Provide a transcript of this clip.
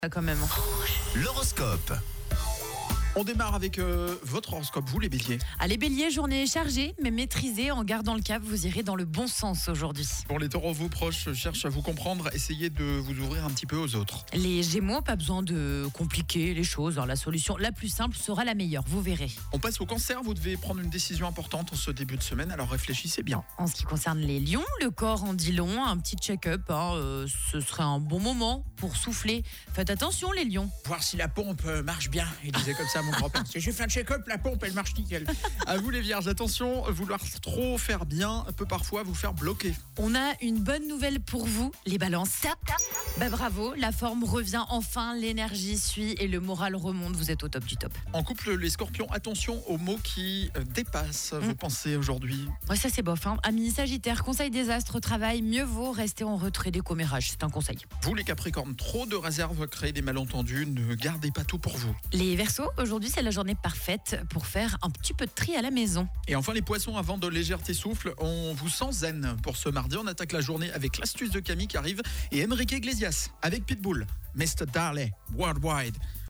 Quand même. L'horoscope. On démarre avec votre horoscope, vous les béliers. Allez bélier, journée chargée mais maîtrisée. En gardant le cap, vous irez dans le bon sens aujourd'hui. Pour les taureaux, vos proches cherchent à vous comprendre, essayez de vous ouvrir un petit peu aux autres. Les gémeaux, pas besoin de compliquer les choses. La solution la plus simple sera la meilleure, vous verrez. On passe au cancer, vous devez prendre une décision importante en ce début de semaine, alors réfléchissez bien. En ce qui concerne les lions, le corps en dit long. Un petit check-up, ce serait un bon moment pour souffler. Faites attention les lions. Voir si la pompe marche bien. Il disait comme ça mon grand-père. Si j'ai fait un check-up, la pompe elle marche nickel. À vous les vierges, attention, vouloir trop faire bien peut parfois vous faire bloquer. On a une bonne nouvelle pour vous, les balances. Bravo, la forme revient enfin, l'énergie suit et le moral remonte. Vous êtes au top du top. En couple, les scorpions, attention aux mots qui dépassent vos pensées aujourd'hui. Ouais, ça c'est bof. Amis sagittaires, conseil des astres, travail, mieux vaut rester en retrait des commérages. C'est un conseil. Vous les capricornes, trop de réserves créent des malentendus, ne gardez pas tout pour vous. Les verseaux, aujourd'hui c'est la journée parfaite pour faire un petit peu de tri à la maison. Et enfin les poissons, avant de légèreté souffle, on vous sent zen. Pour ce mardi, on attaque la journée avec l'astuce de Camille qui arrive et Enrique Iglesias avec Pitbull, Mr. Darley, Worldwide.